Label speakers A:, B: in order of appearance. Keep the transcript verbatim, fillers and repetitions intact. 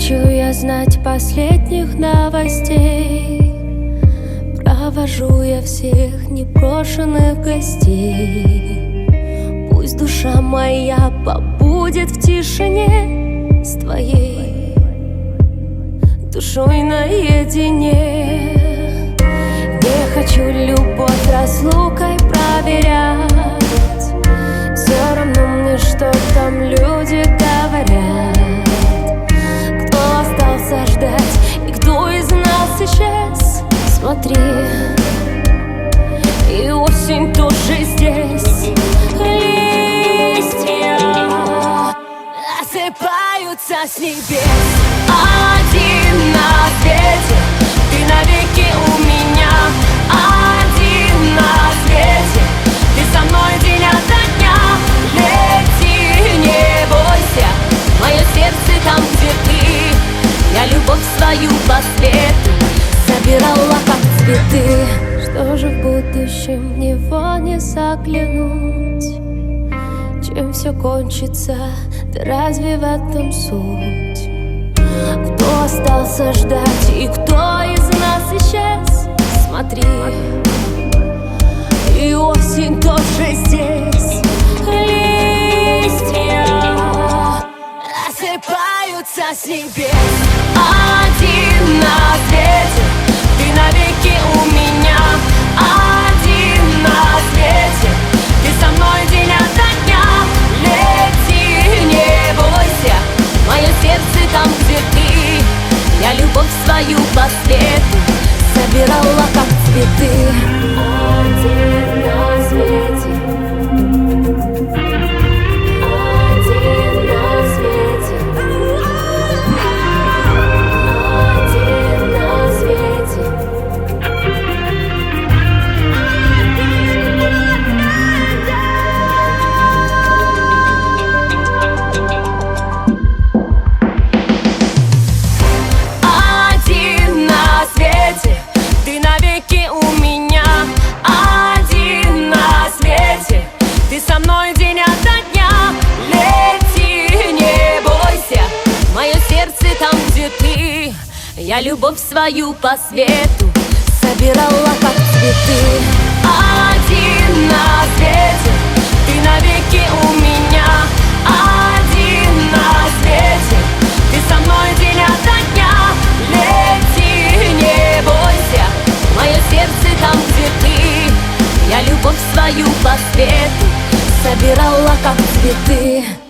A: хочу я знать последних новостей. Провожу я всех непрошенных гостей. Пусть душа моя побудет в тишине с твоей душой наедине. Не хочу любовь разлукой проверять. Все равно мне, что там люди говорят. Кто остался ждать и кто из нас исчез? Смотри, и осень тоже здесь. Листья осыпаются с небес. Один на свете, ты навеки у меня. Один на свете, ты со мной день ото дня. Лети, не бойся, мое сердце там, где ты. Я любовь свою по свету собирала, как цветы. Что же в будущем, в него не заглянуть? Чем все кончится, да разве в этом суть? Кто остался ждать и кто из нас исчез? Смотри, и осень тоже здесь. Листья осыпаются с небес. Один на свете, ты навеки у меня. Один на свете, ты со мной день ото дня. Лети, не бойся, мое сердце там, где ты. Я любовь свою по свету собирала, как цветы. Один на свете, один на свете, один на свете. Один на свете, ты навеки у меня. Один на свете, ты со мной день ото дня. Лети, не бойся, мое сердце там, где ты. Я любовь свою по свету собирала, как цветы. Один на свете, ты навеки у меня. Один на свете, ты со мной день ото дня. Лети, не бойся, мое сердце там, где ты. Я любовь свою по свету собирала, как цветы.